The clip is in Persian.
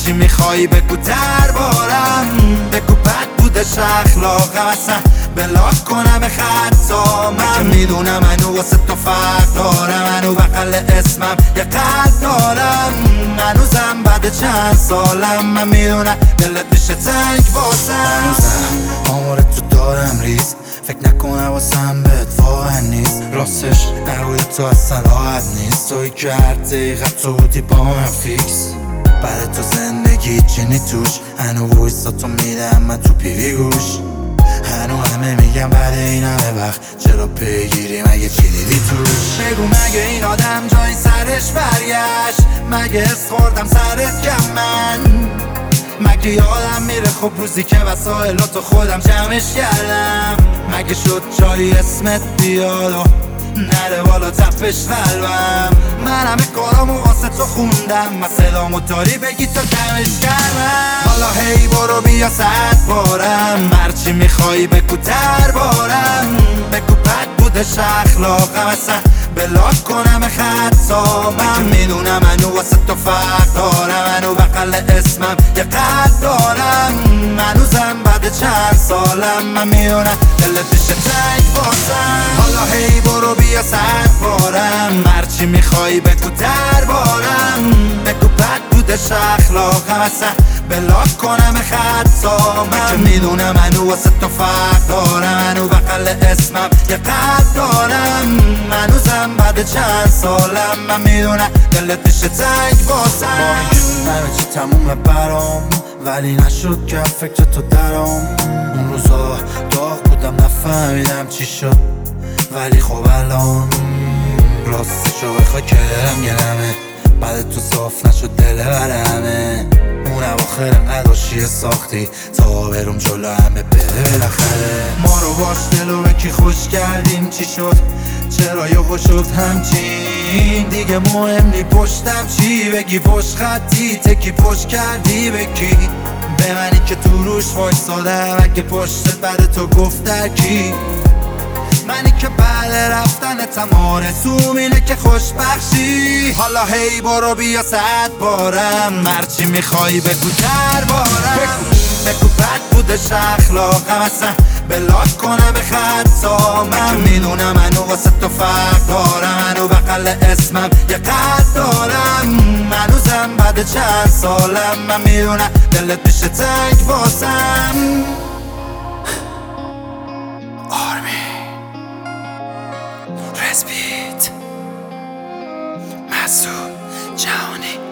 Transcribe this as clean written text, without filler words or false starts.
هرچی میخوای بگو دربارم، بگو بد بودش اخلاقم، اصلا بلاک کنم خطا. من میدونم منو واسه تو فرق دارم، منو بغل اسمم یه قلب دارم، هنوزم بعد چند سالم من میدونم دلت میشه تنگ واسم. هنوزم آمار تو دارم ریز، فکر نکنم واسم بهت واقع نیست، راستش نروی تو اصلا راحت نیست. توی که هر دقیقه تو بودی با من فیکس، بعد تو زندگی چینی توش، هنو وایسا تو میدم من تو پیوی گوش، هنو همه میگم بعد این همه وقت چرا پیگیری، مگه چی دیدی توش؟ بگو مگه این آدم جای سرش برگشت، مگه اس خوردم سرت کم من، مگه یادم میره خب روزی که وسایلاتو خودم جمعش کردم، مگه شد جایی اسمت بیاد و نره بالا تپش قلبم. من همه کارامو واسه تو خوندم، مسئلامو داری بگی تا کمش کردم. حالا هی برو بیا 100 بارم، هرچی میخوای بگو دربارم، بگو بد بودش اخلاقم، اصلا بلاک کنم خطا. من میدونم منو واسه تو فرق دارم، منو بغل اسمم یه قلب دارم، هنوزم بعد چند سالم من میدونم دلت میشه تنگ واسم. حالا هی برو بیا 100 بارم، هرچی میخوای بگو دربارم، بگو بد بودش اخلاقم، اصلا بلاک کنم خطا. من میدونم منو واسه تو فرق دارم، منو بغل اسمم یه قلب دارم، هنوزم بعد چند سالم من میدونم دلت میشه تنگ واسم. همه چی تمومه برام، ولی نشد که فکر تو درام. اون روزا داغ بودم نفهمیدم چی شد، ولی خب الان راستشو بخوای که دلم گرمه، بعد تو صاف نشد دل برمه. اون اواخر نداشتی ساختی تا برم جلو همه بره بالاخره. ما رو باش دلو به کی خوش کردیم، چی شد چرا یهو شد همچین، دیگه مهم نی پشتم چی بگی، پشت خطی تکی پشت کردی بکی به منی که تو روش وایسادم، اگه پشتت بعد تو گفت درکی، منی که بعد رفتنتم آرزوم اینه که خوشبخشی. حالا هی برو بیا 100 بارم، هرچی میخوای بگو دربارم، بگو بد بودش اخلاقم، اصلا بلاک کنم خطا. من میدونم منو واسه تو فرق دارم، منو بغل اسمم یه قلب دارم، هنوزم بعد چند سالم من میدونم دلت میشه تنگ واسم. رزبیت مسعود جهانی